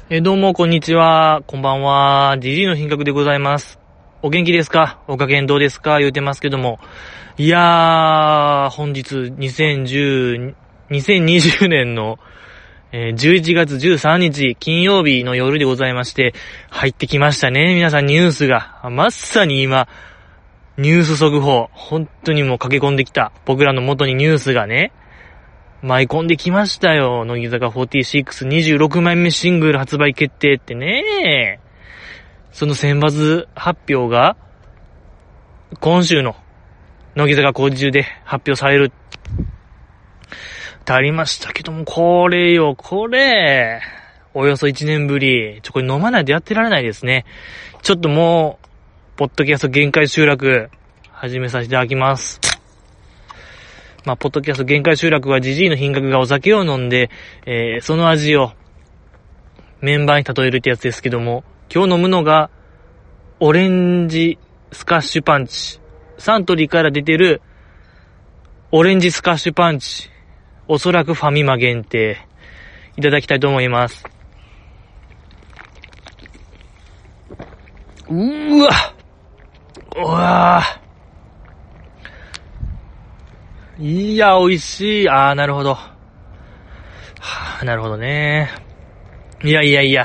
どうも、こんにちは。こんばんは。ジジイの品格でございます。お元気ですか？お加減どうですか？言うてますけども。いやー、本日、2020年の、11月13日、金曜日の夜でございまして、入ってきましたね。皆さんニュースが。まさに今、ニュース速報。本当にもう駆け込んできた。僕らの元にニュースがね、舞い込んできましたよ。乃木坂4626枚目シングル発売決定ってね。その選抜発表が、今週の乃木坂工事中で発表される。ってありましたけども、これ、およそ1年ぶり。これ飲まないとやってられないですね。ちょっともう、ポッドキャスト限界集落、始めさせていただきます。ポッドキャスト限界集落はジジイの品格がお酒を飲んで、その味をメンバーに例えるってやつですけども、今日飲むのが、オレンジスカッシュパンチ。サントリーから出てる、オレンジスカッシュパンチ。おそらくファミマ限定。いただきたいと思います。うわいや、美味しい。なるほど。なるほどね。いや。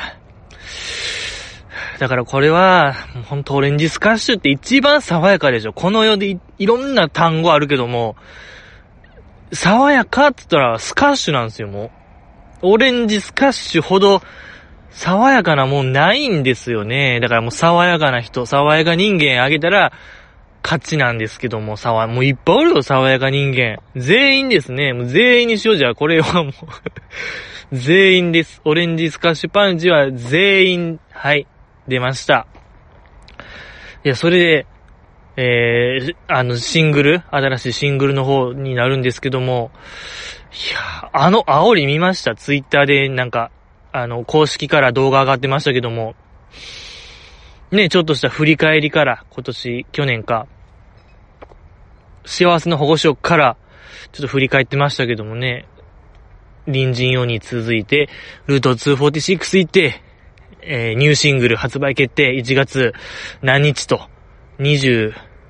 だからこれは、ほんとオレンジスカッシュって一番爽やかでしょ。この世で いろんな単語あるけども、爽やかって言ったらスカッシュなんですよ、もう。オレンジスカッシュほど爽やかなもんないんですよね。だからもう爽やかな人、爽やか人間あげたら、勝ちなんですけども、もういっぱいおるよ、爽やか人間。全員ですね。もう全員にしようじゃあ、これはもう全員です。オレンジスカッシュパンチは全員、はい、出ました。いや、それで、シングル、新しいシングルの方になるんですけども、いや、煽り見ました？ツイッターでなんか、公式から動画上がってましたけども、ね、ちょっとした振り返りから、去年か、幸せの保護色から、ちょっと振り返ってましたけどもね、隣人用に続いて、ルート246行って、ニューシングル発売決定、1月何日と、27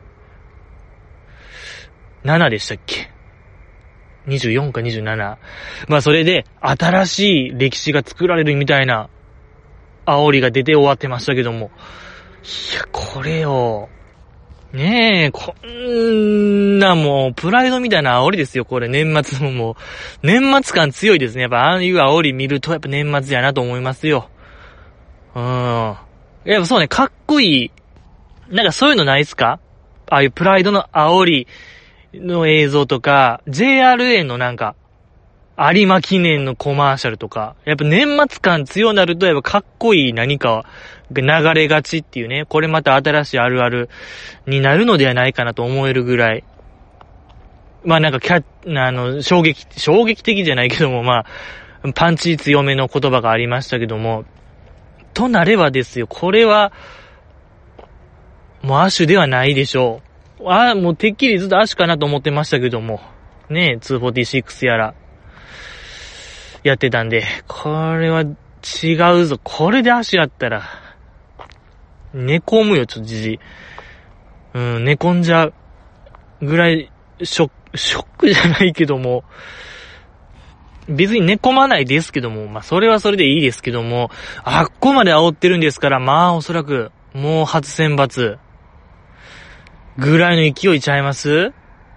でしたっけ？ 24 か27。それで、新しい歴史が作られるみたいな、煽りが出て終わってましたけども、いや、これよ。ねえ、こんなもう、プライドみたいな煽りですよ、これ。年末ももう、年末感強いですね。やっぱ、ああいう煽り見ると、やっぱ年末やなと思いますよ。やっぱそうね、かっこいい。なんかそういうのないっすか？ああいうプライドの煽りの映像とか、JRA のなんか、有馬記念のコマーシャルとか、やっぱ年末感強なると、やっぱかっこいい何かが流れがちっていうね、これまた新しいあるあるになるのではないかなと思えるぐらい。なんか衝撃的じゃないけども、パンチ強めの言葉がありましたけども、となればですよ、これは、もうアッシュではないでしょう。もうてっきりずっとアッシュかなと思ってましたけども、ね、246やら、やってたんで、これは違うぞ。これで足やったら、寝込むよ、ちょっとじじい。寝込んじゃう。ぐらい、ショックじゃないけども、別に寝込まないですけども、それはそれでいいですけども、あっこまで煽ってるんですから、おそらく、もう初選抜、ぐらいの勢いちゃいます？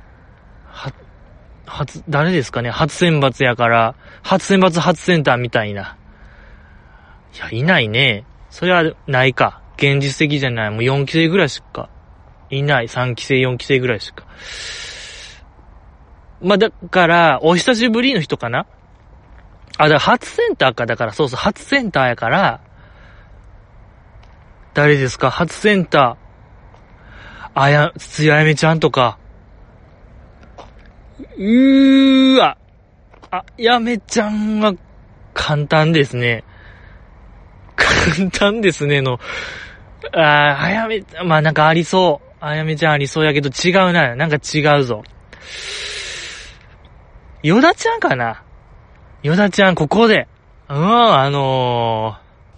誰ですかね？初選抜やから、初選抜初センターみたいな。いや、いないね。それはないか。現実的じゃない。もう4期生ぐらいしか。いない。3期生、4期生ぐらいしか。だから、お久しぶりの人かな？だから初センターか。だから、そうそう、初センターやから、誰ですか？初センター。筒井あやめちゃんとか。やめちゃんは簡単ですね。簡単ですねの。なんかありそう。あやめちゃんありそうやけど違うな。なんか違うぞ。ヨダちゃんかな？ヨダちゃんここで。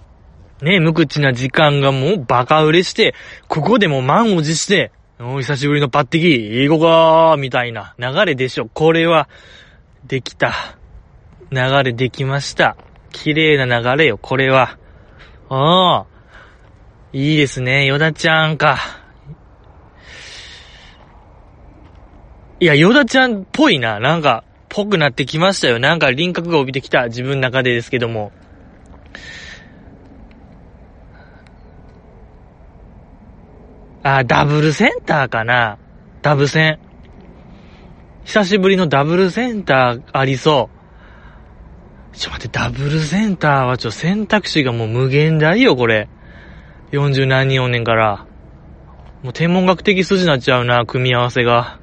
ね、無口な時間がもうバカ売れして、ここでも満を持して、お久しぶりの抜擢、英語がみたいな流れでしょ。これは、できた。流れできました。綺麗な流れよ、これは。ああ。いいですね、ヨダちゃんか。いや、ヨダちゃんっぽいな。なんか、ぽくなってきましたよ。なんか輪郭が帯びてきた。自分の中でですけども。あ、ダブルセンターかな。ダブセン。久しぶりのダブルセンターありそう。待って、ダブルセンターは選択肢がもう無限大よ、これ。40何人おんねんから。もう天文学的筋になっちゃうな、組み合わせが。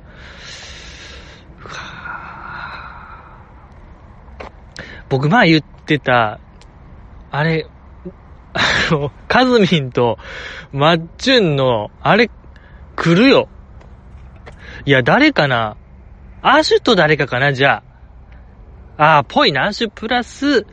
僕前言ってた、あれ、カズミンとマッチュンの、あれ、来るよ。いや、誰かな？アシュと誰かかな、じゃあ。ぽいな、アシュプラス、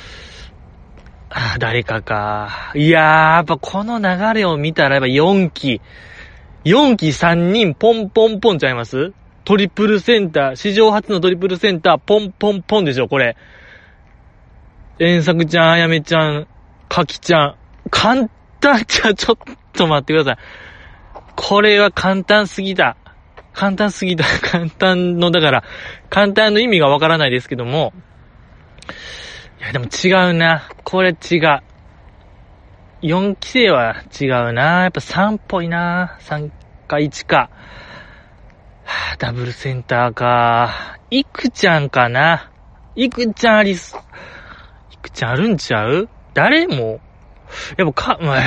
誰かか。いやー、やっぱこの流れを見たらやっぱ4期3人ポンポンポンちゃいます？トリプルセンター、史上初のトリプルセンター、ポンポンポンでしょ、これ。遠作ちゃん、あやめちゃん、かきちゃん。簡単ちょっと待ってください。これは簡単すぎた。簡単の、だから、簡単の意味がわからないですけども。いや、でも違うな。これ違う。4期生は違うな。やっぱ3っぽいな。3か1か。ダブルセンターか。いくちゃんかな。いくちゃんありす。いくちゃんあるんちゃう？誰も。やっぱマ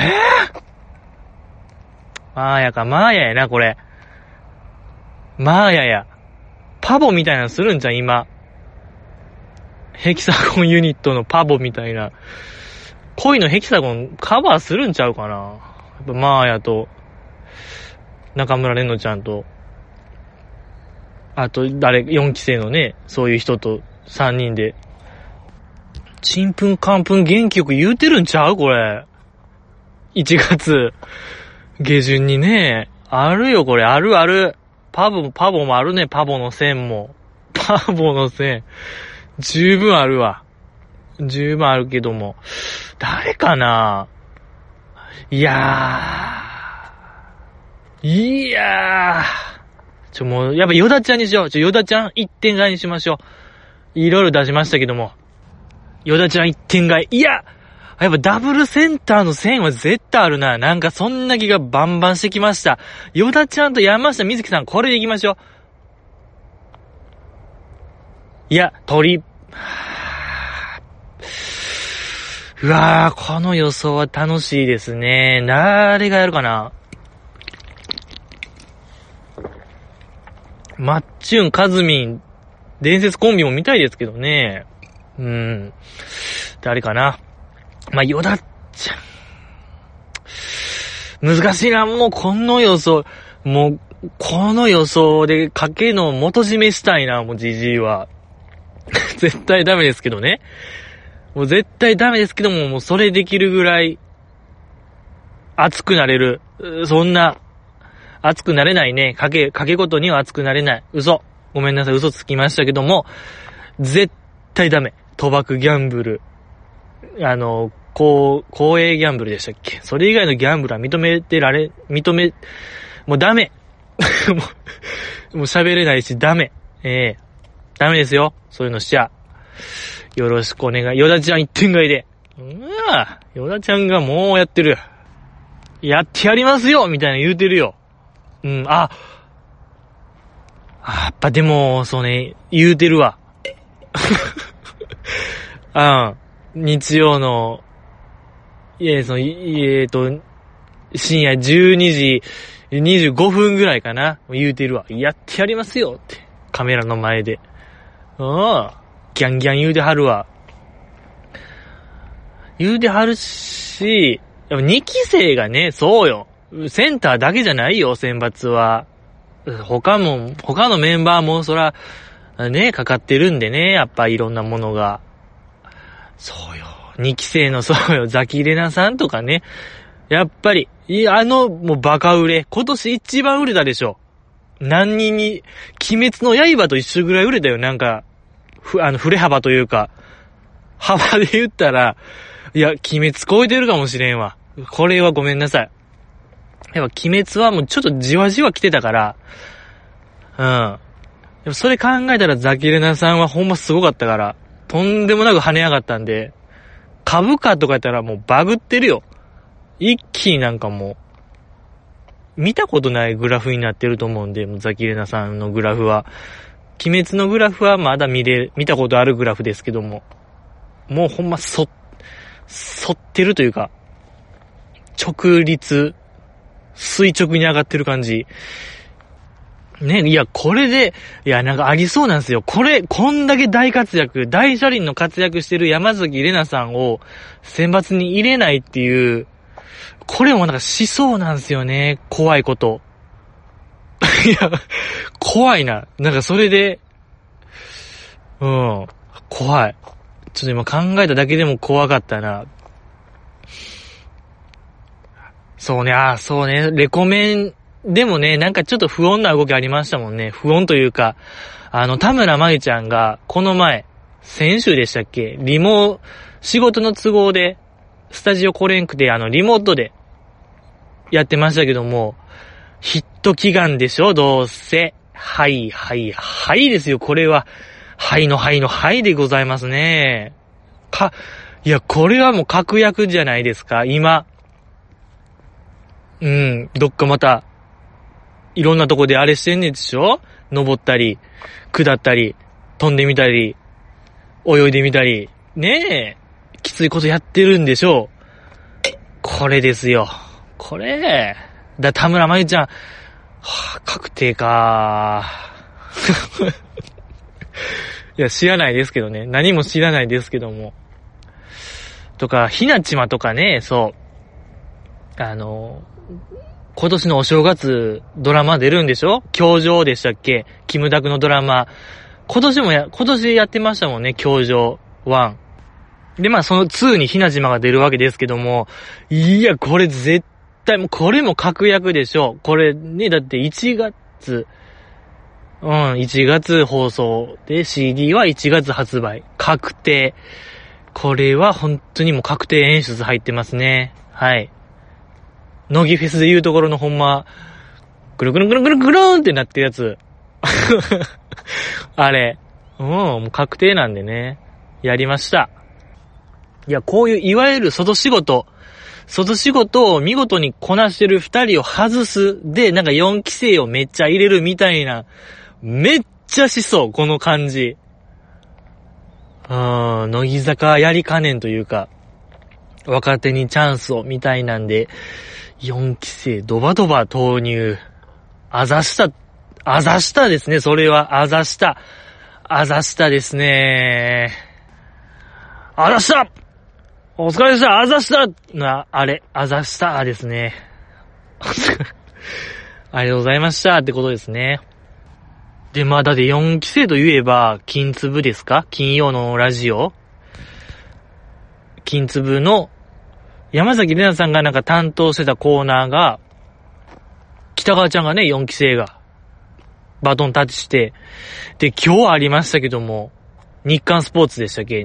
ーヤか。マーヤやな、これ。マーヤや。パボみたいなのするんじゃん、今。ヘキサゴンユニットのパボみたいな。恋のヘキサゴンカバーするんちゃうかな。やっぱマーヤと、中村れのちゃんと、あと、4期生のね、そういう人と3人で、ちんぷんかんぷん元気よく言うてるんちゃうこれ。1月下旬にね、あるよこれ、ある。パボもあるね、パボの線も。パボの線。十分あるわ。十分あるけども。誰かないやー。もう、やっぱヨダちゃんにしよう。ヨダちゃん一点買いにしましょう。いろいろ出しましたけども。ヨダちゃん一点買い。いややっぱダブルセンターの線は絶対あるな。なんかそんな気がバンバンしてきました。ヨダちゃんと山下美月さん、これでいきましょう。いや、うわー、この予想は楽しいですね。誰がやるかな？マッチュン、カズミン、伝説コンビも見たいですけどね。誰かな？ヨダちゃん。難しいな、もうこの予想。もう、この予想で賭けの元締めしたいな、もうジジイは。絶対ダメですけどね。もう絶対ダメですけども、もうそれできるぐらい、熱くなれる。そんな、熱くなれないね。賭けごとには熱くなれない。嘘。ごめんなさい、嘘つきましたけども、絶対ダメ。賭博ギャンブル。公営ギャンブルでしたっけ？それ以外のギャンブルはもうダメ。もう喋れないし、ダメ。ダメですよ。そういうのしちゃ。よろしくお願い。ヨダちゃん一点買いで。ヨダちゃんがもうやってる。やってやりますよみたいな言うてるよ。やっぱでも、そうね、言うてるわ。日曜の、深夜12時25分ぐらいかな。言うてるわ。やってやりますよって。カメラの前で。ギャンギャン言うてはるわ。言うてはるし、やっぱ2期生がね、そうよ。センターだけじゃないよ、選抜は。他のメンバーもそら、ね、かかってるんでね、やっぱいろんなものが。そうよ。 2期生のそうよ、ザキレナさんとかね。やっぱり、もうバカ売れ。今年一番売れたでしょ。何人に、鬼滅の刃と一緒ぐらい売れたよ。なんか、振れ幅というか、幅で言ったら、いや、鬼滅超えてるかもしれんわ。これはごめんなさい。やっぱ鬼滅はもうちょっとじわじわ来てたから、でもそれ考えたらザキレナさんはほんますごかったから、とんでもなく跳ね上がったんで、株価とかやったらもうバグってるよ。一気になんかもう、見たことないグラフになってると思うんで、もうザキレナさんのグラフは。鬼滅のグラフはまだ見たことあるグラフですけども、もうほんま反ってるというか、直立、垂直に上がってる感じ。ね、いや、これで、いや、なんかありそうなんですよ。こんだけ大車輪の活躍してる山崎怜奈さんを選抜に入れないっていう、これもなんかしそうなんですよね。怖いこと。いや、怖いな。なんかそれで、怖い。ちょっと今考えただけでも怖かったな。そうね、レコメンでもね、なんかちょっと不穏な動きありましたもんね。不穏というか、田村真由ちゃんが、この前、先週でしたっけ？仕事の都合で、スタジオ来れんくて、リモートで、やってましたけども、ヒット祈願でしょ？どうせ。はいですよ、これは。はいでございますね。いや、これはもう確約じゃないですか、今。どっかまた、いろんなとこであれしてんねんでしょ？登ったり、下ったり、飛んでみたり、泳いでみたり、ねえ、きついことやってるんでしょう。これですよ。これ、田村真由ちゃん、確定かいや、知らないですけどね。何も知らないですけども。とか、ひなちまとかね、そう。今年のお正月ドラマ出るんでしょ？教場でしたっけ？キムタクのドラマ。今年やってましたもんね、教場1。で、まあその2にひなじまが出るわけですけども、いや、これ絶対、もうこれも確約でしょ。これね、だって1月放送で CD は1月発売。確定。これは本当にもう確定演出入ってますね。はい。乃木フェスで言うところのほんま、ぐるぐるぐるぐるぐるーんってなってるやつ。あれ。もう確定なんでね。やりました。いや、こういういわゆる外仕事を見事にこなしてる二人を外す。で、なんか4期生をめっちゃ入れるみたいな。めっちゃしそう、この感じ。乃木坂やりかねんというか、若手にチャンスをみたいなんで、4期生ドバドバ投入。あざしたですね、それは。あざしたですね。あざしたお疲れでしたあざしたあざしたですね。ありがとうございましたってことですね。で、まあ、だって4期生と言えば、金粒ですか？金曜のラジオ？金粒の山崎怜奈さんがなんか担当してたコーナーが、北川ちゃんがね、4期生が、バトンタッチして、で、今日ありましたけども、日刊スポーツでしたっけ？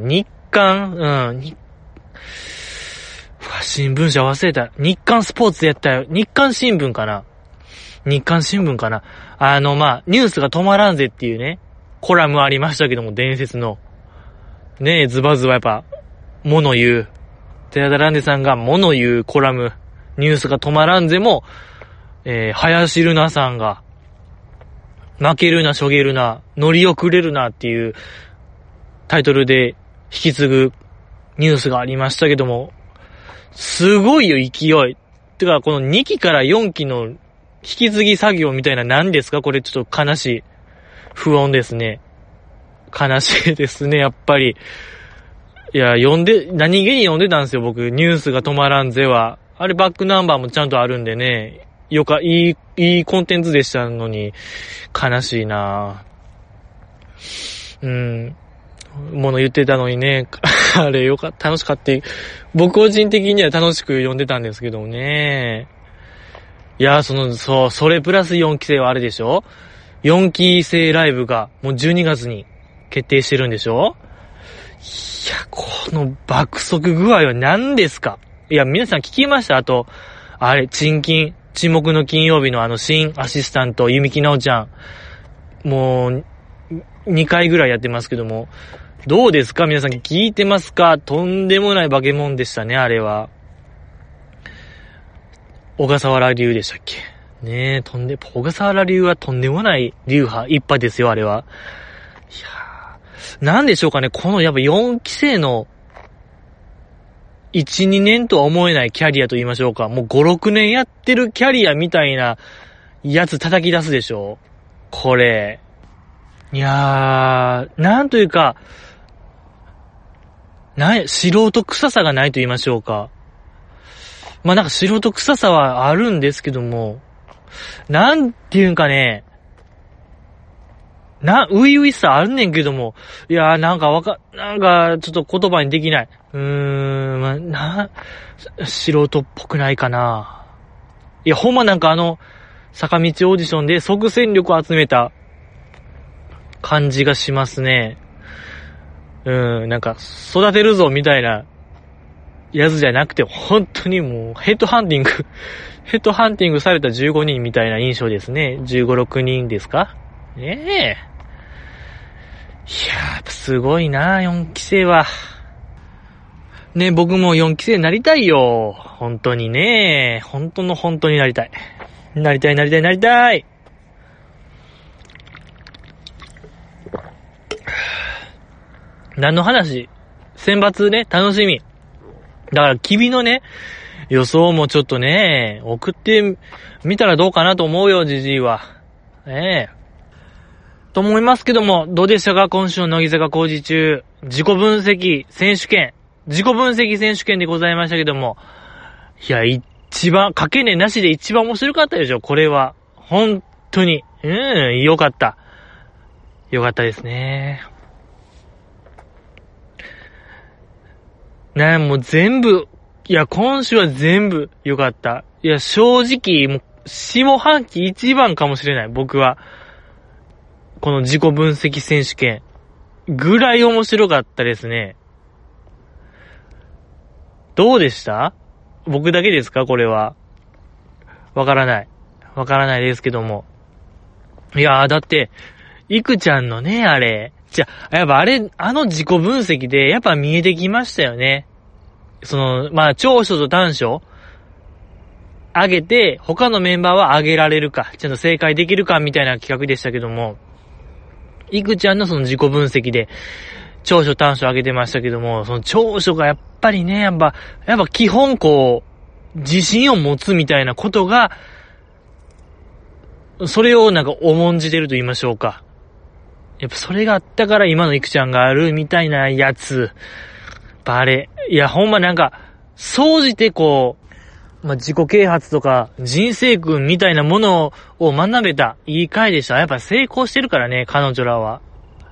新聞社忘れた。日刊スポーツでやったよ。日刊新聞かなまあ、ニュースが止まらんぜっていうね、コラムありましたけども、伝説の。ねえ、ズバズバやっぱ、物言う。寺田ランデさんが物言うコラム、ニュースが止まらんぜも、林瑠奈さんが、負けるな、しょげるな、乗り遅れるなっていうタイトルで引き継ぐニュースがありましたけども、すごいよ、勢い。てか、この2期から4期の引き継ぎ作業みたいな何ですか？これちょっと悲しい。不穏ですね。悲しいですね、やっぱり。いや、何気に読んでたんですよ、僕。ニュースが止まらんぜは。あれバックナンバーもちゃんとあるんでね。いいコンテンツでしたのに、悲しいなもの言ってたのにね、あれ楽しかった。僕個人的には楽しく読んでたんですけどもね。いや、それプラス4期生はあれでしょ？ 4 期生ライブがもう12月に決定してるんでしょ？いや、この爆速具合は何ですか？いや、皆さん聞きました？あと、あれ、沈黙の金曜日の新アシスタント、弓木奈緒ちゃん。もう、2回ぐらいやってますけども。どうですか？皆さん聞いてますか？とんでもない化け物でしたね、あれは。小笠原流でしたっけ？ねえ、小笠原流はとんでもない流派、一派ですよ、あれは。いやー、なんでしょうかね、このやっぱ4期生の1、2年とは思えないキャリアと言いましょうか。もう5、6年やってるキャリアみたいなやつ叩き出すでしょ。これ。いやー、なんというか、素人臭さがないと言いましょうか。まあなんか素人臭さはあるんですけども、なんていうんかね、初々しさあるねんけども、いやーなんかちょっと言葉にできない。素人っぽくないかな。いや、ほんまなんか坂道オーディションで即戦力を集めた感じがしますね。なんか育てるぞみたいなやつじゃなくて、本当にもうヘッドハンティングされた15人みたいな印象ですね。15、6人ですか？ねえ。いやー、やっぱすごいな、4期生は。ね、僕も4期生になりたいよ。本当にね。本当になりたい。なりたい。何の話？選抜ね、楽しみ。だから君のね、予想もちょっとね、送ってみたらどうかなと思うよ、じじいは。と思いますけども、どうでしたか？今週の乃木坂工事中、自己分析選手権でございましたけども、いや、一番、かけねなしで一番面白かったでしょ、これは。本当に。よかった。よかったですね。もう全部、いや、今週は全部よかった。いや、正直、もう、下半期一番かもしれない、僕は。この自己分析選手権。ぐらい面白かったですね。どうでした？僕だけですか？これは。わからないですけども。いやー、だって、いくちゃんのね、あれ。やっぱ自己分析で、やっぱ見えてきましたよね。長所と短所上げて、他のメンバーは上げられるか、ちゃんと正解できるかみたいな企画でしたけども、いくちゃんのその自己分析で、長所短所上げてましたけども、その長所がやっぱりね、やっぱ基本自信を持つみたいなことが、それをなんか重んじてると言いましょうか。やっぱそれがあったから今のいくちゃんがあるみたいなやつ。いや、ほんまなんか、総じて自己啓発とか人生訓みたいなものを学べたいい回でした。やっぱ成功してるからね、彼女らは。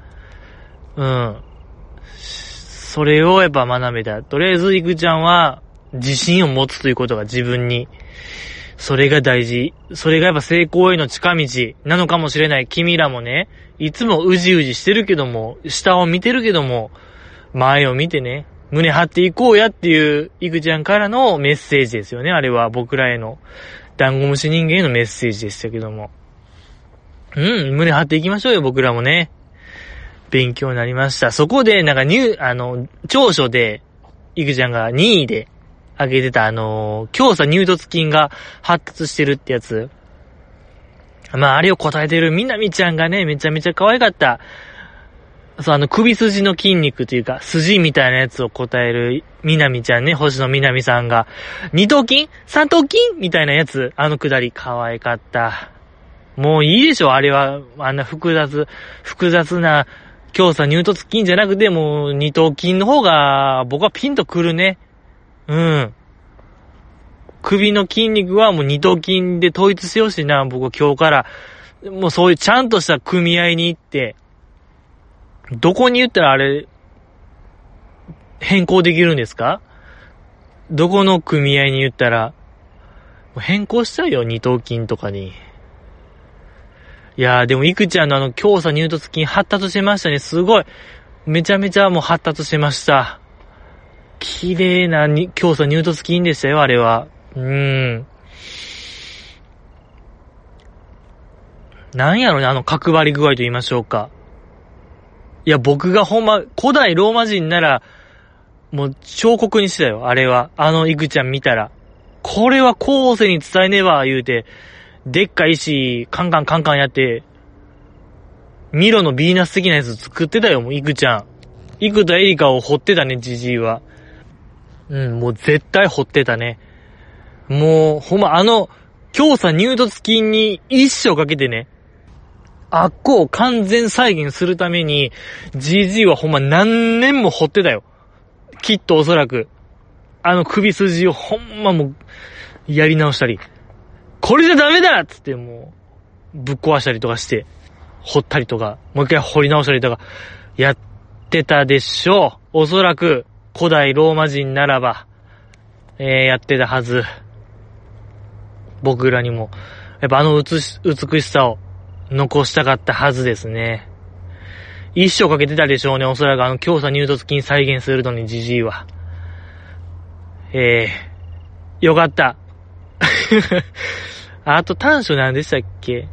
それをやっぱ学べた。とりあえずいくちゃんは自信を持つということが自分に。それが大事。それがやっぱ成功への近道なのかもしれない。君らもね、いつもうじうじしてるけども、下を見てるけども、前を見てね、胸張っていこうやっていういくちゃんからのメッセージですよね。あれは僕らへの、ダンゴムシ人間へのメッセージでしたけども。胸張っていきましょうよ、僕らもね。勉強になりました。そこで、なんか長所で、いくちゃんが2位で挙げてた強鎖乳突筋が発達してるってやつ。あれを答えてるみなみちゃんがね、めちゃめちゃ可愛かった。首筋の筋肉というか、筋みたいなやつを答えるみなみちゃんね、星野みなみさんが、二頭筋？三頭筋？みたいなやつ、くだり可愛かった。もういいでしょ、あれは。あんな複雑な、強鎖乳突筋じゃなくて、もう二頭筋の方が、僕はピンとくるね。首の筋肉はもう二頭筋で統一してほしいな、僕今日から。もうそういうちゃんとした組合に行って、どこに言ったらあれ、 変更できるんですか？どこの組合に言ったら、変更しちゃうよ、二頭筋とかに。いやーでもいくちゃんの強鎖乳突筋発達してましたね。すごい。めちゃめちゃもう発達してました。綺麗な強鎖乳突筋でしたよ、あれは。なんやろね、角張り具合と言いましょうか。いや、僕がほんま、古代ローマ人なら、もう彫刻にしたよ、あれは。イクちゃん見たら。これは後世に伝えねば、言うて、でっかい石、カンカンやって、ミロのヴィーナス的なやつ作ってたよ、もうイクちゃん。イクとエリカを掘ってたね、ジジイは。もう絶対掘ってたね。もう、ほんま強鎖乳突筋に一生かけてね、あっこを完全再現するために、GG はほんま何年も掘ってたよ。きっとおそらく。首筋をほんまもう、やり直したり。これじゃダメだっつってもう、ぶっ壊したりとかして、掘ったりとか、もう一回掘り直したりとか、やってたでしょう。おそらく、古代ローマ人ならば、やってたはず。僕らにも、やっぱ美しさを残したかったはずですね。一生かけてたでしょうね、おそらく強鎖乳突筋再現するのにジジイは。よかった。あと短所何でしたっけ？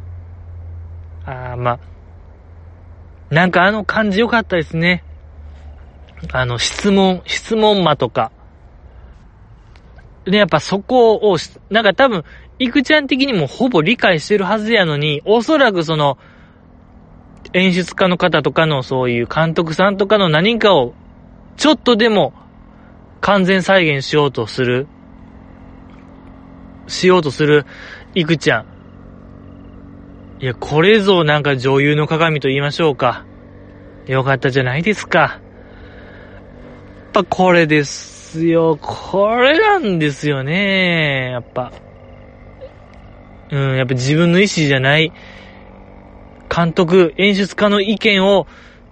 なんか感じよかったですね。質問間とか。で、やっぱそこを、なんか多分、いくちゃん的にもほぼ理解してるはずやのに、おそらく演出家の方とかのそういう監督さんとかの何かを、ちょっとでも、完全再現しようとする、いくちゃん。いや、これぞなんか女優の鏡と言いましょうか。よかったじゃないですか。やっぱこれですよ。これなんですよね。やっぱ自分の意思じゃない、監督、演出家の意見を、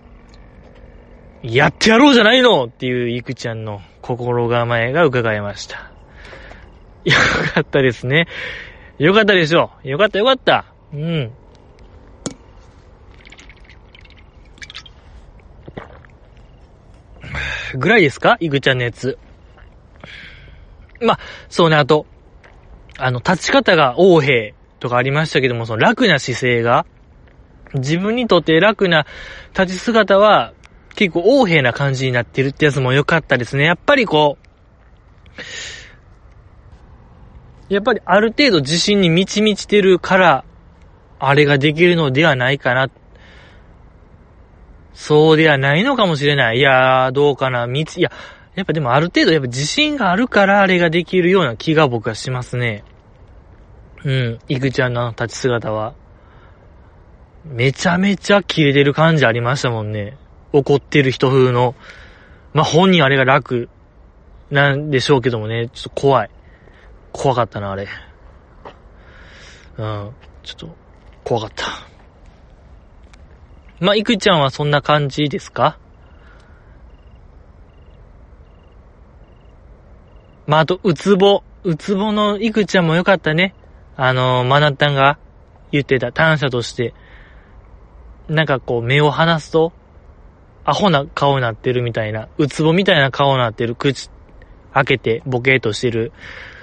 やってやろうじゃないのっていういくちゃんの心構えが伺えました。よかったですね。よかったでしょう。よかった。ぐらいですか？いくちゃんのやつ。そうね、あと、立ち方が横柄とかありましたけども、その楽な姿勢が、自分にとって楽な立ち姿は、結構横柄な感じになってるってやつも良かったですね。やっぱりある程度自信に満ち満ちてるから、あれができるのではないかな。そうではないのかもしれない。いやー、どうかな。やっぱでもある程度自信があるからあれができるような気が僕はしますね。いくちゃんの立ち姿は。めちゃめちゃキレてる感じありましたもんね。怒ってる人風の。本人あれが楽なんでしょうけどもね。ちょっと怖かったな、あれ。ちょっと、怖かった。いくちゃんはそんな感じですか？あと、うつぼのいくちゃんもよかったね。マナタンが言ってた短所として、なんか目を離すと、アホな顔になってるみたいな、うつぼみたいな顔になってる、口開けてボケーとしてる。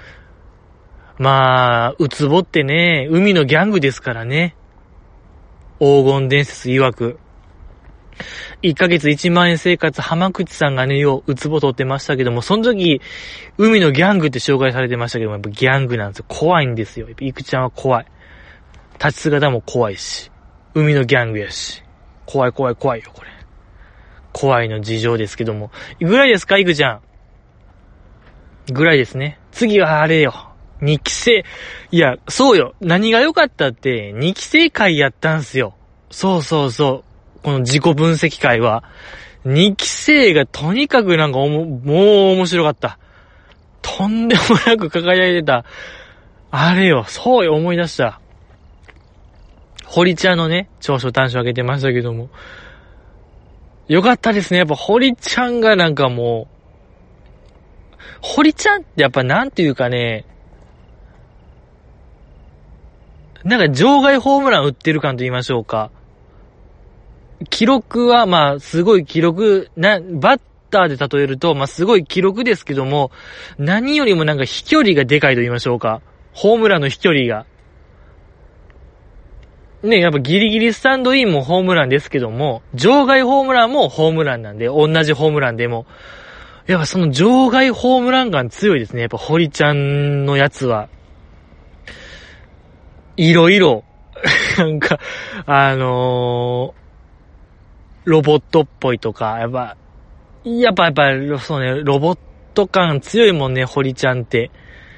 うつぼってね、海のギャングですからね。黄金伝説曰く。1ヶ月1万円生活、浜口さんがね、うつぼ取ってましたけども、その時、海のギャングって紹介されてましたけども、やっぱギャングなんですよ。怖いんですよ。やっぱいくちゃんは怖い。立ち姿も怖いし、海のギャングやし。怖いよ、これ。怖いの事情ですけども。ぐらいですか、いくちゃん。ぐらいですね。次はあれよ。2期生。いや、そうよ。何が良かったって、2期生会やったんすよ。そう。この自己分析会は。2期生がとにかくなんかもう面白かった。とんでもなく輝いてた。あれよ、そうよ、思い出した。堀ちゃんのね、長所短所あげてましたけども。よかったですね。やっぱ堀ちゃんがなんかもう、 堀ちゃんってやっぱなんていうかね、なんか場外ホームラン打ってる感と言いましょうか。記録はまあすごい記録、バッターで例えるとまあすごい記録ですけども、何よりもなんか飛距離がでかいと言いましょうか。ホームランの飛距離が。ね、やっぱギリギリスタンドインもホームランですけども、場外ホームランもホームランなんで、同じホームランでも。やっぱその場外ホームラン感強いですね。やっぱ堀ちゃんのやつは。いろいろ、なんか、ロボットっぽいとか、やっぱ、そうね、ロボット感強いもんね、堀ちゃんって。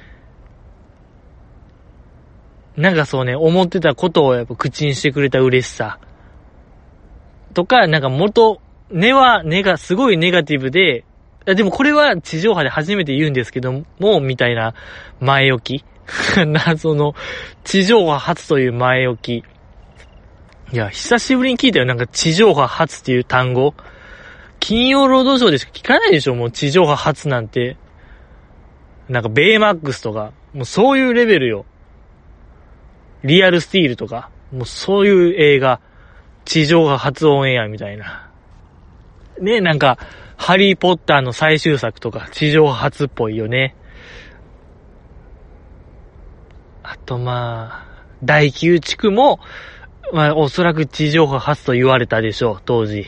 なんかそうね、思ってたことをやっぱ口にしてくれた嬉しさ。とか、なんか根がすごいネガティブで、でもこれは地上波で初めて言うんですけども、みたいな前置き。謎の地上波初という前置き。いや、久しぶりに聞いたよ。なんか地上波初っていう単語。金曜ロードショーでしか聞かないでしょ、もう地上波初なんて。なんかベイマックスとか、もうそういうレベルよ。リアルスティールとか、もうそういう映画、地上波初オンエアみたいな。ね、なんか、ハリーポッターの最終作とか、地上波初っぽいよね。あとまあ、第9地区も、まあおそらく地上波初と言われたでしょう、当時。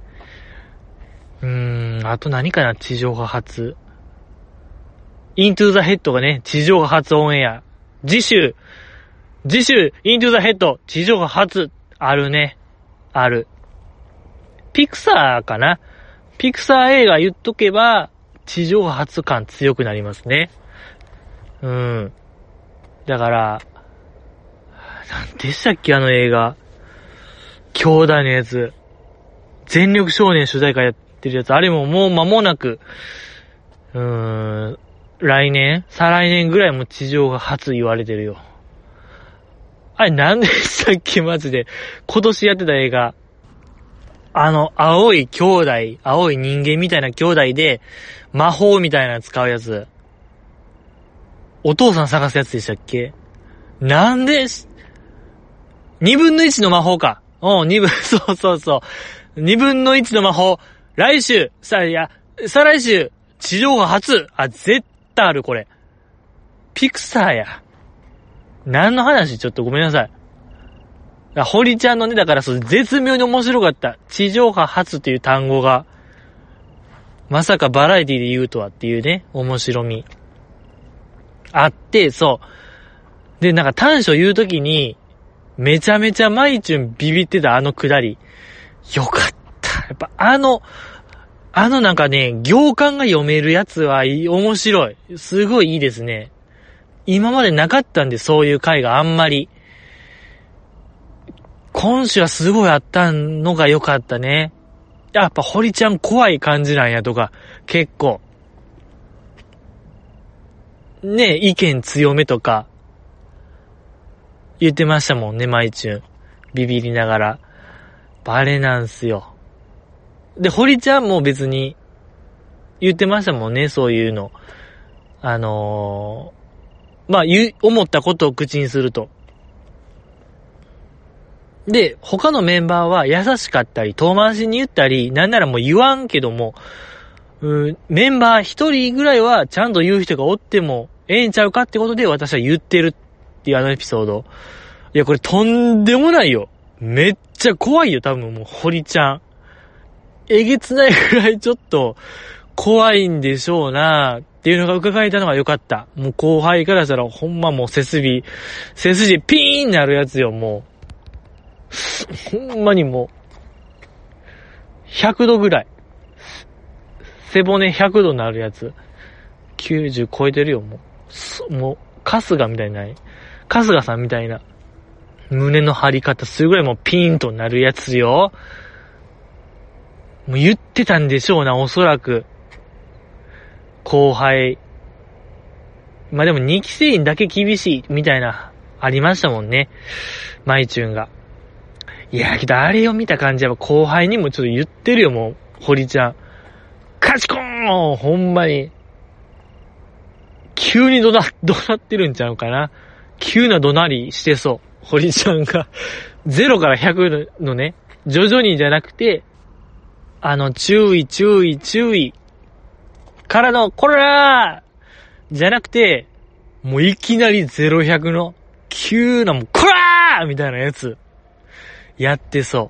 あと何かな、地上波初。イントゥーザヘッドがね、地上波初オンエア。次週、イントゥーザヘッド、地上波初、あるね。ある。ピクサーかな。ピクサー映画言っとけば、地上波初感強くなりますね。だから、なんでしたっけ、あの映画。兄弟のやつ。全力少年主題歌やってるやつ。あれももう間もなく、再来年ぐらいも地上が初言われてるよ。あれなんでしたっけ、マジで。今年やってた映画。青い人間みたいな兄弟で、魔法みたいなの使うやつ。お父さん探すやつでしたっけ？なんで、2分の1の魔法か。そう。2分の1の魔法。再来週、地上波初。絶対ある、これ。ピクサーや。何の話？ちょっとごめんなさい。堀ちゃんのね、だから絶妙に面白かった。地上波初っていう単語が、まさかバラエティで言うとはっていうね、面白み。あって、そう。で、なんか短所言うときに、めちゃめちゃマイチュンビビってたあのくだり。よかった。やっぱなんかね、行間が読めるやつは面白い。すごいいいですね。今までなかったんで、そういう回があんまり。今週はすごいあったのが良かったね。やっぱ堀ちゃん怖い感じなんやとか、結構。ね、意見強めとか、言ってましたもんね、マイチュン。ビビりながら。あれなんすよ。で、堀ちゃんも別に、言ってましたもんね、そういうの。まあ、思ったことを口にすると。で、他のメンバーは優しかったり、遠回しに言ったり、なんならもう言わんけども、メンバー一人ぐらいはちゃんと言う人がおってもええんちゃうかってことで私は言ってるっていうエピソード。いや、これとんでもないよ。めっちゃ怖いよ、多分もう、堀ちゃん。えげつないぐらいちょっと怖いんでしょうなっていうのが伺えたのが良かった。もう後輩からしたらほんまもう背筋ピーンなるやつよ、もう。ほんまにもう、100度ぐらい。背骨100度になるやつ。90超えてるよ、もう。もう、春日さんみたいな。胸の張り方するぐらいもうピーンとなるやつよ。もう言ってたんでしょうな、おそらく。後輩。まあでも2期生にだけ厳しい、みたいな、ありましたもんね。マイチュンが。いや、けどあれを見た感じは後輩にもちょっと言ってるよ、もう、堀ちゃん。カチコーンほんまに。 急に怒鳴ってるんちゃうかな。急な怒鳴りしてそう。堀ちゃんが。0から100のね、徐々にじゃなくて、注意からの、こらーじゃなくて、もういきなり0、100の、急なもう、こらーみたいなやつ、やってそう。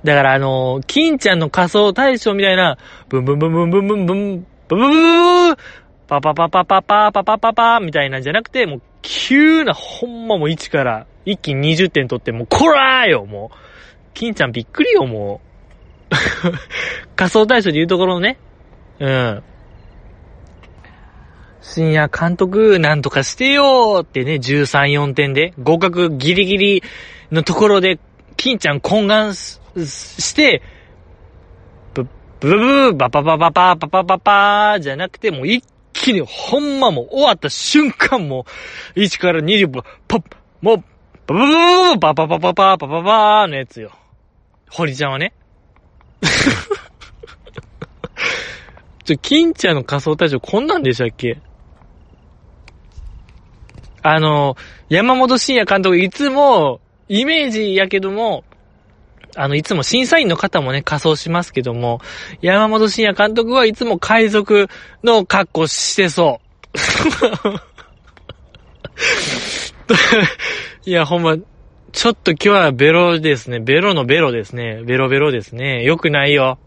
だから金ちゃんの仮装大賞みたいな、ブンブンブンブンブンブンブン、ブンブンブンブンパパパパパパパパパパみたいなんじゃなくて、もう急な、ほんまもう1から一気に20点取って、もうこらーよ、もう。金ちゃんびっくりよ、もう。仮装大賞で言うところのね。うん。深夜監督なんとかしてよーってね、13、4点で、合格ギリギリのところで、金ちゃん懇願して、ブブバパパパパパパパパじゃなくて、もう一気にほんまもう終わった瞬間もう、1から20ポッ、もう、バババババパパパパパパパのやつよ。堀ちゃんはね。金ちゃんの仮装大賞こんなんでしたっけ？山本慎也監督いつも、イメージやけども、いつも審査員の方もね、仮装しますけども、山本慎也監督はいつも海賊の格好してそう。いや、ほんま、ちょっと今日はベロですね。ベロのベロですね。ベロベロですね。よくないよ。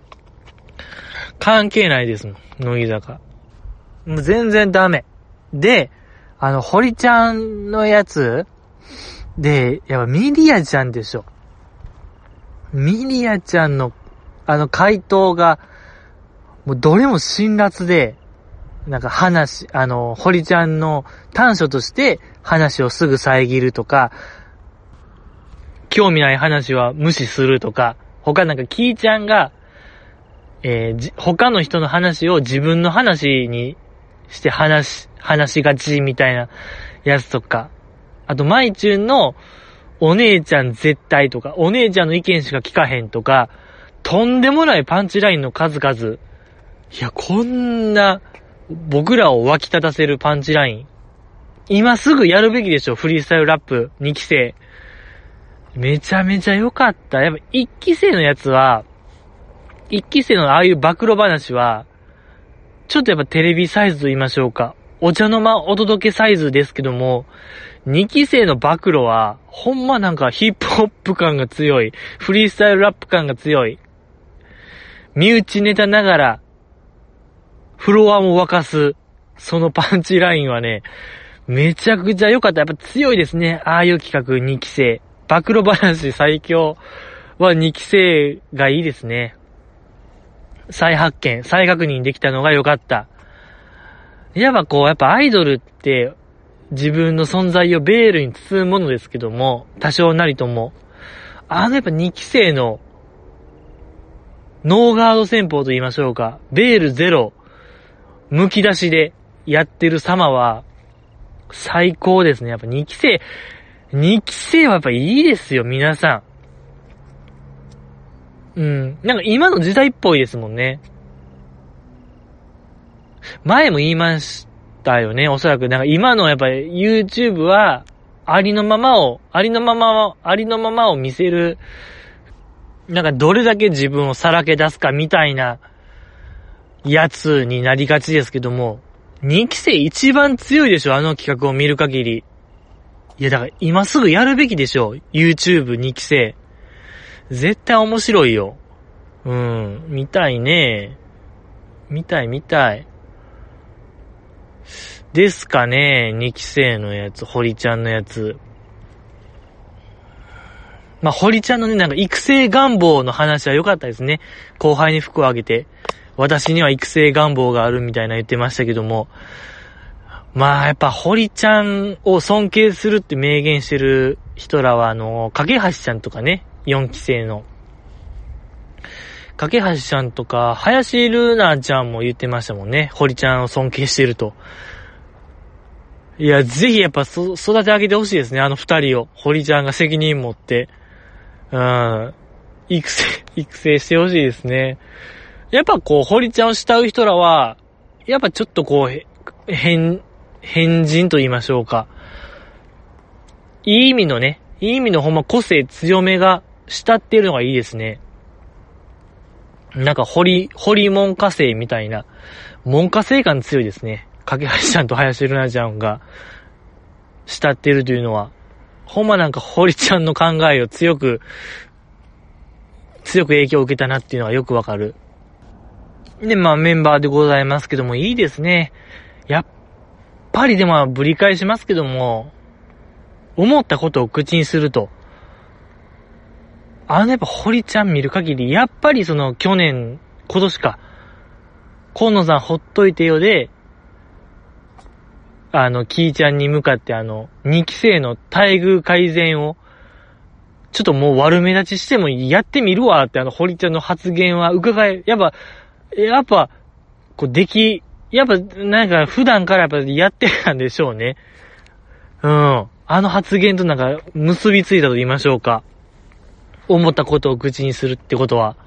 関係ないですもん。乃木坂。もう全然ダメ。で、堀ちゃんのやつで、やっぱミリアちゃんでしょ。ミリアちゃんの、回答が、もうどれも辛辣で、なんか堀ちゃんの短所として話をすぐ遮るとか、興味ない話は無視するとか、他なんかキーちゃんが、他の人の話を自分の話にして話しがちみたいなやつとか、あとマイチュンのお姉ちゃん絶対とか、お姉ちゃんの意見しか聞かへんとか、とんでもないパンチラインの数々。いや、こんな、僕らを湧き立たせるパンチライン。今すぐやるべきでしょ、フリースタイルラップ2期生。めちゃめちゃ良かった。やっぱ1期生のやつは、1期生のああいう暴露話は、ちょっとやっぱテレビサイズと言いましょうか。お茶の間お届けサイズですけども、2期生の暴露は、ほんまなんかヒップホップ感が強い。フリースタイルラップ感が強い。身内ネタながら、フロアも沸かす。そのパンチラインはね、めちゃくちゃ良かった。やっぱ強いですね。ああいう企画2期生。暴露話最強は2期生がいいですね。再発見、再確認できたのが良かった。やっぱアイドルって自分の存在をベールに包むものですけども、多少なりとも。やっぱ2期生のノーガード戦法と言いましょうか。ベールゼロ、剥き出しでやってる様は最高ですね。やっぱ2期生はやっぱいいですよ、皆さん。なんか今の時代っぽいですもんね。前も言いましたよね、おそらく。なんか今のやっぱり YouTube は、ありのままを見せる、なんかどれだけ自分をさらけ出すかみたいなやつになりがちですけども、2期生一番強いでしょ、あの企画を見る限り。いやだから今すぐやるべきでしょ、YouTube 2期生。絶対面白いよ。見たいね。見たい。ですかね、2期生のやつ、堀ちゃんのやつ。堀ちゃんのね、なんか育成願望の話は良かったですね。後輩に服をあげて、私には育成願望があるみたいな言ってましたけども。やっぱ堀ちゃんを尊敬するって明言してる人らは、架橋ちゃんとかね、4期生の。架橋ちゃんとか、林瑠奈ちゃんも言ってましたもんね。堀ちゃんを尊敬してると。いや、ぜひやっぱ育て上げてほしいですね、あの2人を。堀ちゃんが責任持って。育成してほしいですね。やっぱ堀ちゃんを慕う人らは、やっぱちょっと変人と言いましょうか。いい意味のほんま個性強めが慕っているのがいいですね。なんか、ホリモン火星みたいな、門下生感強いですね。架橋ちゃんと林瑠奈ちゃんが慕っているというのは、ほんまなんか堀ちゃんの考えを強く影響を受けたなっていうのがよくわかる。で、まあメンバーでございますけども、いいですね。やっぱりでもぶり返しますけども、思ったことを口にすると、やっぱ堀ちゃん見る限り、やっぱり今年か、河野さんほっといてよで、キーちゃんに向かって2期生の待遇改善を、ちょっともう悪目立ちしてもやってみるわって堀ちゃんの発言はやっぱ、やっぱなんか普段からやっぱやってたんでしょうね。うん。発言となんか結びついたと言いましょうか。思ったことを口にするってことは、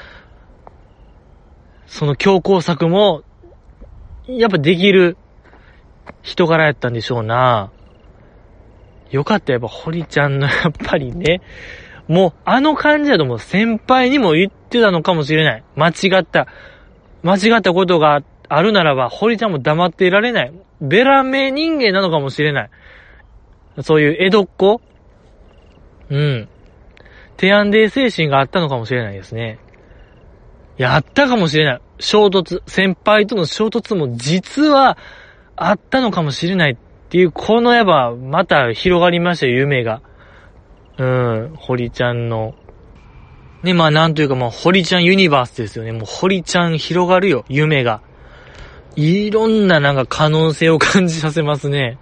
その強硬策も、やっぱできる人柄やったんでしょうな。よかった、やっぱ堀ちゃんのやっぱりね、もう感じだともう先輩にも言ってたのかもしれない。間違ったことがあるならば、堀ちゃんも黙っていられない。ベラメ人間なのかもしれない。そういう江戸っ子？うん。テアンデー精神があったのかもしれないですね。あったかもしれない。先輩との衝突も実はあったのかもしれないっていう、このやっぱ、また広がりましたよ、夢が。堀ちゃんの。ね、まあなんというかもう堀ちゃんユニバースですよね。もう堀ちゃん広がるよ、夢が。いろんななんか可能性を感じさせますね。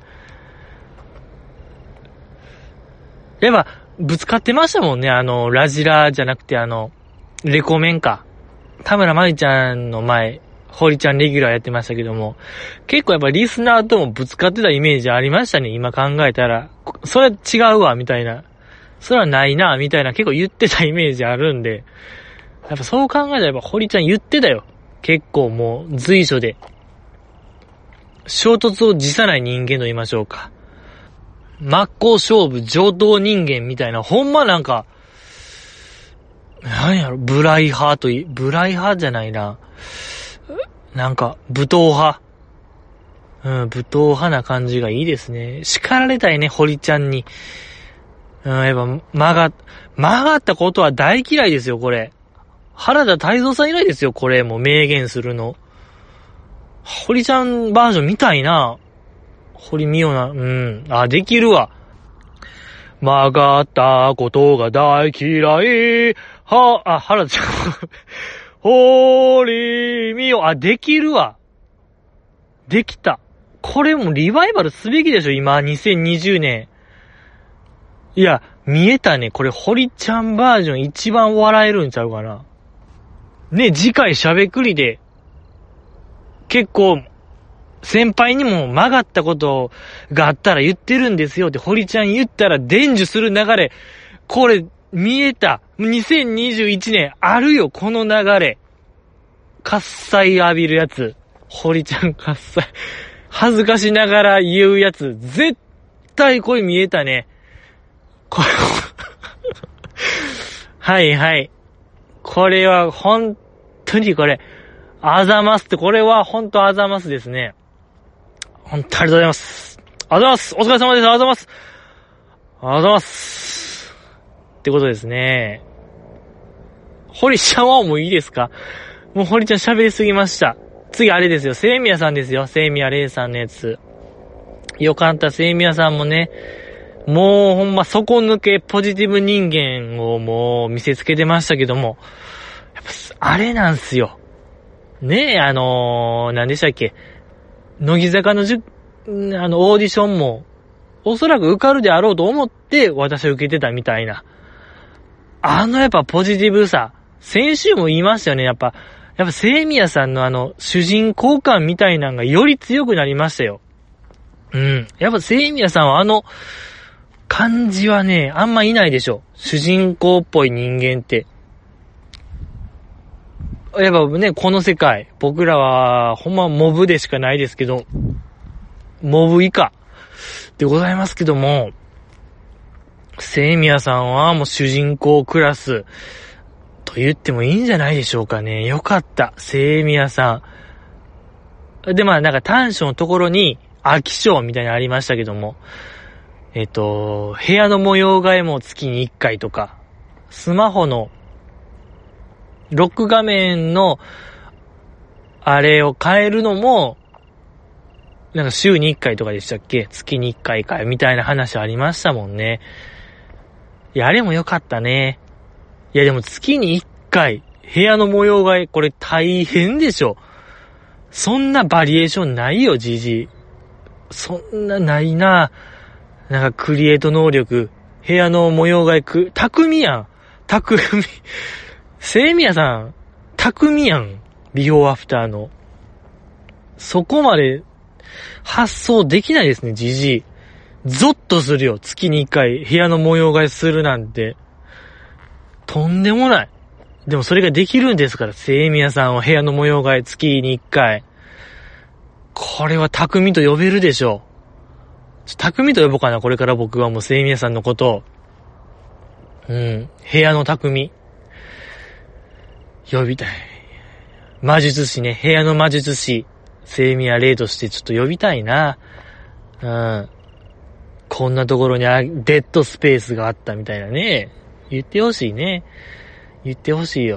やっぱ、ぶつかってましたもんね。ラジラじゃなくてレコメンか。田村まりちゃんの前、堀ちゃんレギュラーやってましたけども、結構やっぱリスナーともぶつかってたイメージありましたね。今考えたら。それは違うわ、みたいな。それはないな、みたいな結構言ってたイメージあるんで。やっぱそう考えたらやっぱ堀ちゃん言ってたよ。結構もう随所で。衝突を辞さない人間と言いましょうか。真っ向勝負上等人間みたいな、ほんまなんか、なんやろ、ブライ派じゃないな。なんか、武闘派。武闘派な感じがいいですね。叱られたいね、堀ちゃんに。やっぱ、曲がったことは大嫌いですよ、これ。原田泰造さん以来ですよ、これ、もう明言するの。堀ちゃんバージョン見たいな。堀美央な、できるわ。曲がったことが大嫌い。原田ちゃん。堀美央、できるわ。できた。これもリバイバルすべきでしょ、今、2020年。いや、見えたね。これ、堀ちゃんバージョン一番笑えるんちゃうかな。ね、次回しゃべくりで、結構、先輩にも曲がったことがあったら言ってるんですよって堀ちゃん言ったら伝授する流れ。これ見えた。2021年あるよ、この流れ。喝采浴びるやつ。堀ちゃん喝采。恥ずかしながら言うやつ。絶対これ見えたね。これはいはい。これは本当にこれ、あざますって、これは本当あざますですね。本当ありがとうございます。ありがとうございます。お疲れ様です。ありがとうございます。ありがとうございます。ってことですね。堀ちゃんはもういいですか？もう堀ちゃん喋りすぎました。次あれですよ。セイミヤさんですよ。セイミヤレイさんのやつ。よかった。セイミヤさんもね、もうほんま底抜けポジティブ人間をもう見せつけてましたけども、やっぱあれなんすよ。ねえ、何でしたっけ？乃木坂のオーディションも、おそらく受かるであろうと思って、私は受けてたみたいな。やっぱポジティブさ。先週も言いましたよね。やっぱ、セイミヤさんの主人公感みたいなのがより強くなりましたよ。やっぱセイミヤさんは感じはね、あんまいないでしょ。主人公っぽい人間って。やっぱね、この世界、僕らは、ほんまモブでしかないですけど、 モブ以下でございますけども、清宮さんはもう主人公クラスと言ってもいいんじゃないでしょうかね。よかった。清宮さん。で、まあなんか短所のところに飽き性みたいなのありましたけども、部屋の模様替えも月に1回とか、スマホのロック画面のあれを変えるのも、なんか週に1回とかでしたっけ？月に1回かみたいな話ありましたもんね。いや、あれもよかったね。いやでも月に1回部屋の模様替え、これ大変でしょ。そんなバリエーションないよ、じじい。そんなないな。なんかクリエイト能力、部屋の模様替え匠やん。匠。清宮さん、匠やん。ビフォーアフターの。そこまで発想できないですね、じじい。ゾッとするよ。月に1回部屋の模様替えするなんて。とんでもない。でもそれができるんですから、清宮さんは部屋の模様替え月に1回。これは匠と呼べるでしょう。匠と呼ぼうかな、これから僕はもう清宮さんのことを。部屋の匠。呼びたい。魔術師ね、部屋の魔術師。清宮霊としてちょっと呼びたいな。こんなところにデッドスペースがあったみたいなね。言ってほしいね。言ってほしいよ。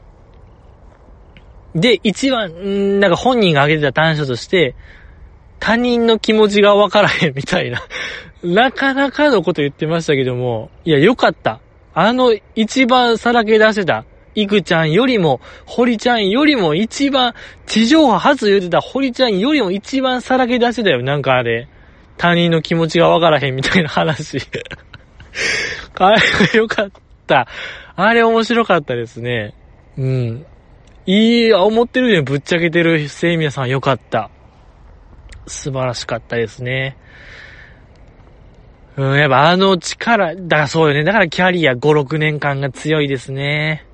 で、一番、なんか本人が挙げてた短所として、他人の気持ちがわからへんみたいな。なかなかのこと言ってましたけども、いや、よかった。一番さらけ出せた、いくちゃんよりも、堀ちゃんよりも一番、地上波初言ってた堀ちゃんよりも一番さらけ出せたよ。なんかあれ、他人の気持ちがわからへんみたいな話。あれがよかった。あれ面白かったですね。思ってるよりぶっちゃけてる清宮さんよかった。素晴らしかったですね。やっぱ力、だからそうよね。だからキャリア5、6年間が強いですね。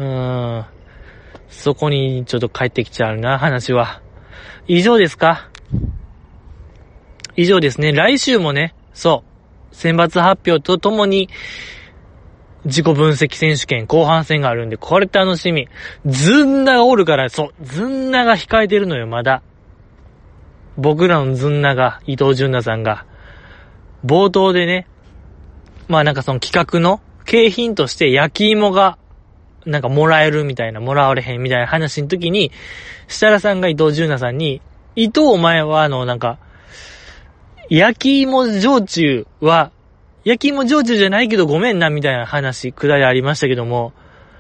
そこにちょっと帰ってきちゃうな、話は。以上ですか？以上ですね。来週もね、選抜発表とともに、自己分析選手権後半戦があるんで、これ楽しみ。ずんながおるから、ずんなが控えてるのよ、まだ。僕らのずんなが、伊藤純奈さんが、冒頭でね、まあなんかその企画の景品として焼き芋が、なんかもらえるみたいな、もらわれへんみたいな話の時に、設楽さんが伊藤純奈さんに、伊藤お前はなんか、焼き芋焼酎は、焼き芋焼酎じゃないけどごめんなみたいな話、くだりありましたけども、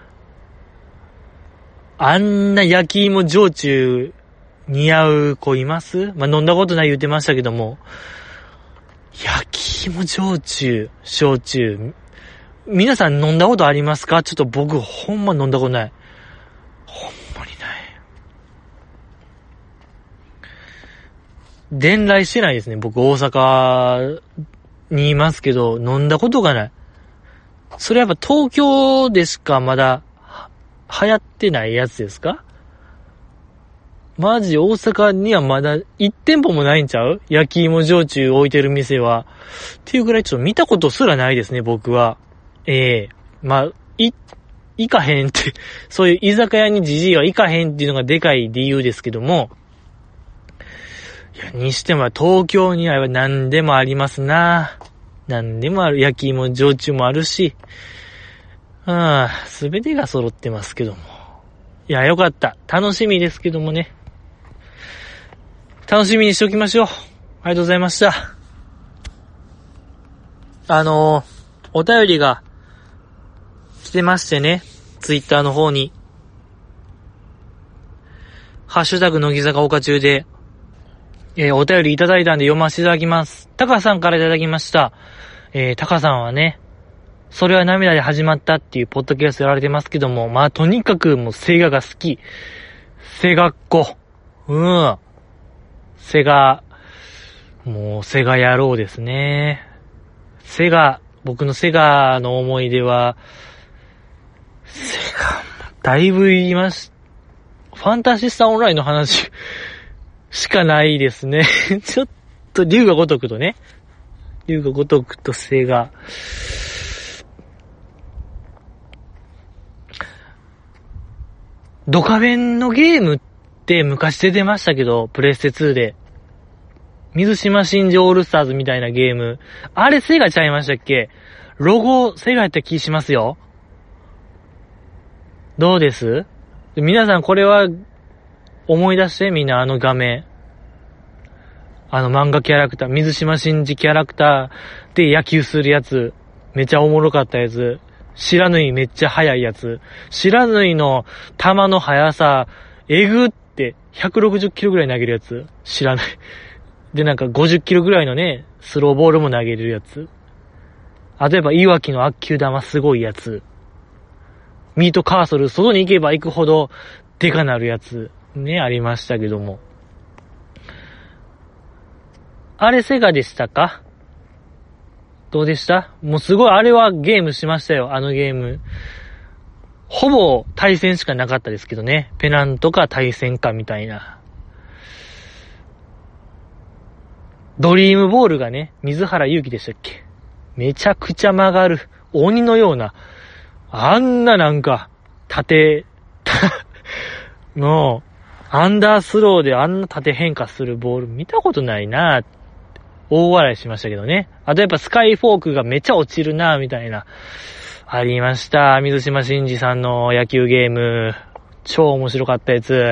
あんな焼き芋焼酎似合う子います？まあ、飲んだことない言ってましたけども、焼き芋焼酎、皆さん飲んだことありますか？ちょっと僕ほんま飲んだことない。ほんまにない。伝来してないですね。僕大阪にいますけど、飲んだことがない。それやっぱ東京でしかまだ流行ってないやつですか？マジ大阪にはまだ1店舗もないんちゃう？焼き芋焼酎置いてる店は。っていうぐらいちょっと見たことすらないですね、僕は。まあ、行かへんって、そういう居酒屋にじじいは行かへんっていうのがでかい理由ですけども、いや、にしても東京には何でもありますな。何でもある。焼き芋焼酎もあるし、すべてが揃ってますけども。いや、よかった。楽しみですけどもね。楽しみにしておきましょう。ありがとうございました。お便りが来てましてね。ツイッターの方に。ハッシュタグ乃木坂岡中で、お便りいただいたんで読ませていただきます。タカさんからいただきました。タカさんはね、それは涙で始まったっていうポッドキャストやられてますけども、まあとにかくもうセガが好き。セガっ子。もうセガ野郎ですね。僕のセガの思い出は、だいぶ言いまし、ファンタシスタオンラインの話しかないですね。ちょっ竜が如くとね。竜が如くとセガ。ドカベンのゲームって昔出てましたけど、プレステ2で。水島新司オールスターズみたいなゲーム。あれセガちゃいましたっけ？ロゴセガやった気しますよ。どうです？皆さんこれは思い出してみんな画面。漫画キャラクター、水島新司キャラクターで野球するやつ。めちゃおもろかったやつ。白縫いめっちゃ速いやつ。白縫いの球の速さ、えぐって160キロぐらい投げるやつ。白縫い。でなんか50キロぐらいのね、スローボールも投げれるやつ。例えば、いわきの悪球玉すごいやつ。ミートカーソル、外に行けば行くほど、デカなるやつ。ね、ありましたけども。あれセガでしたか？どうでした？もうすごい、あれはゲームしましたよ、ゲーム。ほぼ対戦しかなかったですけどね。ペナントか対戦かみたいな。ドリームボールがね、水原勇気でしたっけ？めちゃくちゃ曲がる。鬼のような。あんななんか、の、アンダースローであんな縦変化するボール見たことないなぁ。大笑いしましたけどね。あとやっぱスカイフォークがめっちゃ落ちるなぁみたいな。ありました。水島新司さんの野球ゲーム。超面白かったやつ。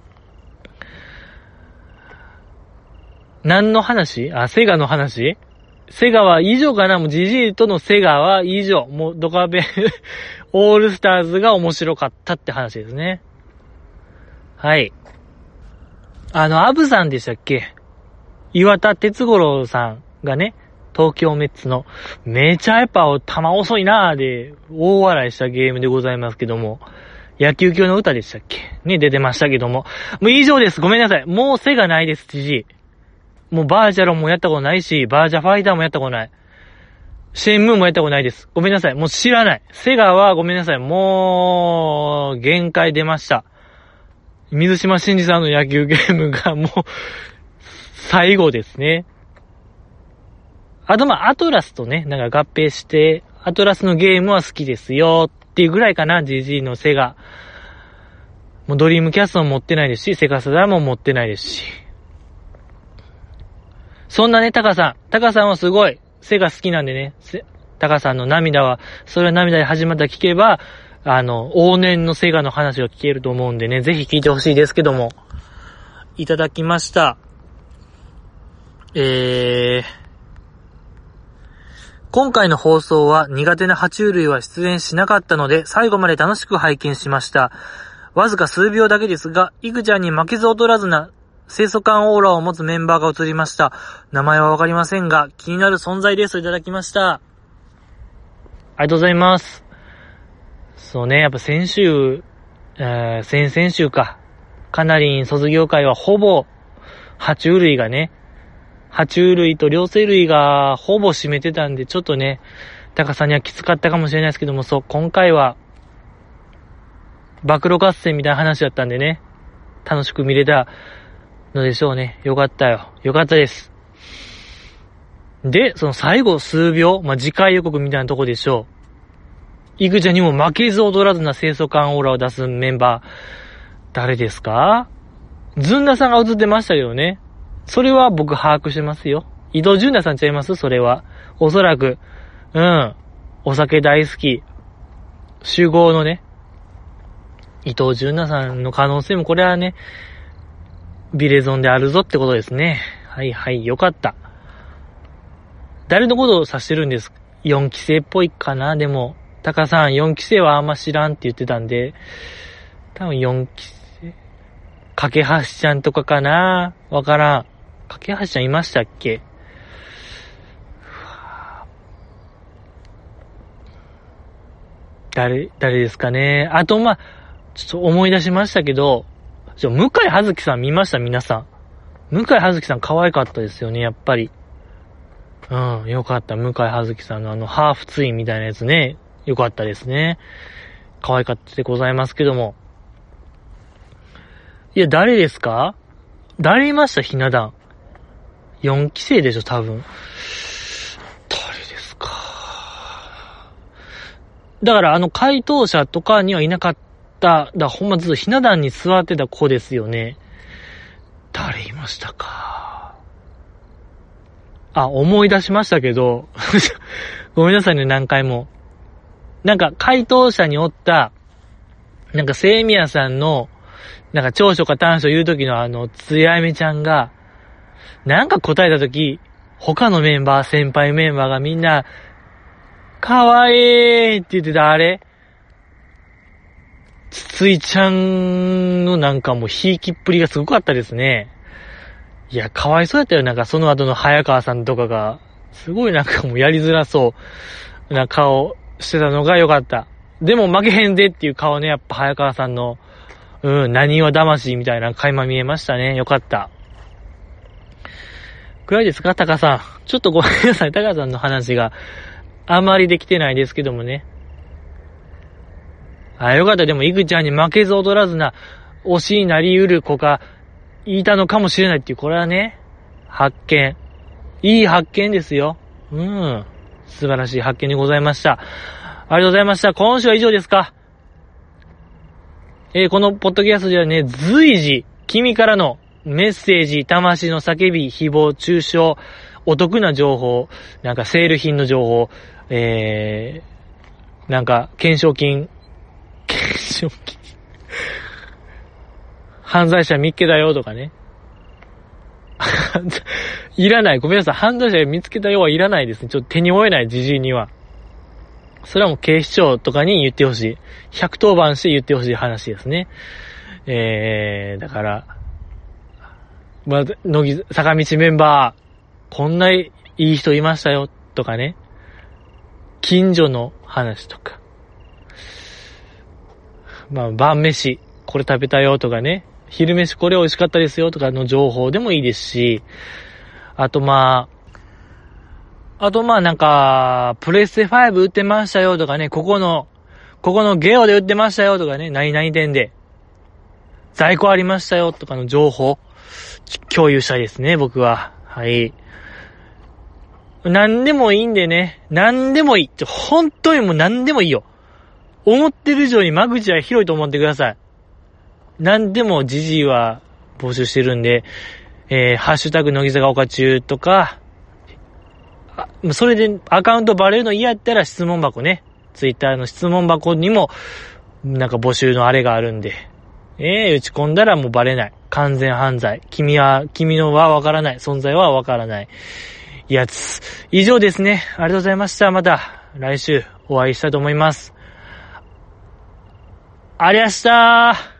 何の話？セガの話？セガは以上かな？もうジジイとのセガは以上。もうドカベンオールスターズが面白かったって話ですね。はい。アブさんでしたっけ？岩田哲五郎さんがね、東京メッツのめちゃやっぱ球遅いなーで大笑いしたゲームでございますけども、野球教の歌でしたっけ？ね、出てましたけども。もう以上です。ごめんなさい。もうセガないです、ジジイ。もうバーチャロンもやったことないし、バーチャファイターもやったことない。シェンムーもやったことないです。ごめんなさい。もう知らない。セガはごめんなさい。もう、限界出ました。水島新司さんの野球ゲームがもう、最後ですね。あとアトラスとね、なんか合併して、アトラスのゲームは好きですよっていうぐらいかな、GG のセガ。もうドリームキャストも持ってないですし、セガサダも持ってないですし。そんなね、タカさんはすごい、セガ好きなんでね、タカさんの涙は、それは涙で始まった聞けば、往年のセガの話を聞けると思うんでね、ぜひ聞いてほしいですけども、いただきました。今回の放送は苦手な爬虫類は出演しなかったので、最後まで楽しく拝見しました。わずか数秒だけですが、イグちゃんに負けず劣らずな清楚感オーラを持つメンバーが映りました。名前はわかりませんが、気になる存在ですといただきました。ありがとうございます。そうね、やっぱ先々週か。カナリン卒業会はほぼ、爬虫類と両生類がほぼ占めてたんで、ちょっとね、タカさんにはきつかったかもしれないですけども、そう、今回は、暴露合戦みたいな話だったんでね、楽しく見れたのでしょうね。よかったよ。よかったです。で、その最後数秒、次回予告みたいなとこでしょう。イグちゃんにも負けず劣らずな清楚感オーラを出すメンバー、誰ですか？ずんださんが映ってましたけどね。それは僕把握してますよ。伊藤純奈さんちゃいます？それは。おそらく。お酒大好き。酒豪のね。伊藤純奈さんの可能性もこれはね、ビレゾンであるぞってことですね。はいはい、よかった。誰のことを指してるんです？ 4 期生っぽいかな？でも、タカさん4期生はあんま知らんって言ってたんで、多分4期生。架橋ちゃんとかかな？わからん。架橋ちゃんいましたっけ？誰ですかね。あと、ちょっと思い出しましたけど、向井葉月さん見ました？皆さん。向井葉月さん可愛かったですよね、やっぱり。よかった。向井葉月さんのハーフツインみたいなやつね。よかったですね。可愛かったでございますけども。いや、誰ですか？誰いました？ひな壇。 4期生でしょ、多分。誰ですか。だから回答者とかにはいなかった、ほんまずっとひな壇に座ってた子ですよね。誰いましたか。思い出しましたけど、ごめんなさいね、何回も。なんか、回答者におった、なんか、セイミヤさんの、なんか、長所か短所言うときのつやめちゃんが、なんか答えたとき、他のメンバー、先輩メンバーがみんな、かわいいって言ってたあれ、つついちゃんのなんかもう、ひいきっぷりがすごかったですね。いや、かわいそうやったよ。なんか、その後の早川さんとかが、すごいなんかもうやりづらそうな顔してたのが良かった。でも負けへんでっていう顔ね、やっぱ早川さんの、何は魂みたいな垣間見えましたね。良かった。くらいですか、タカさん。ちょっとごめんなさい、タカさんの話があまりできてないですけどもね。よかった。でも、イグちゃんに負けず劣らずな推しになり得る子がいたのかもしれないっていう、これはね、発見。いい発見ですよ。素晴らしい発見でございました。ありがとうございました。今週は以上ですか。このポッドキャストではね、随時、君からのメッセージ、魂の叫び、誹謗、中傷、お得な情報、なんかセール品の情報、なんか、懸賞金、犯罪者見っけだよとかね。いらない。ごめんなさい。犯罪者見つけたよはいらないですね。ちょっと手に負えない、じじいには。それはもう警視庁とかに言ってほしい。110番して言ってほしい話ですね。だから、坂道メンバー、こんないい人いましたよ、とかね。近所の話とか。晩飯、これ食べたよ、とかね。昼飯これ美味しかったですよ、とかの情報でもいいですし、あとなんか、プレステ5売ってましたよとかね、ここのゲオで売ってましたよとかね、何々店で在庫ありましたよとかの情報、共有したいですね、僕は。はい。何でもいいんでね、何でもいい。本当にもう何でもいいよ。思ってる以上に間口は広いと思ってください。何でもジジイは募集してるんで、ハッシュタグ乃木坂岡中とか、それでアカウントバレるの嫌やったら質問箱ね。ツイッターの質問箱にも、なんか募集のあれがあるんで。打ち込んだらもうバレない。完全犯罪。君のはわからない。存在はわからない。やつ。以上ですね。ありがとうございました。また来週お会いしたいと思います。ありゃしたー。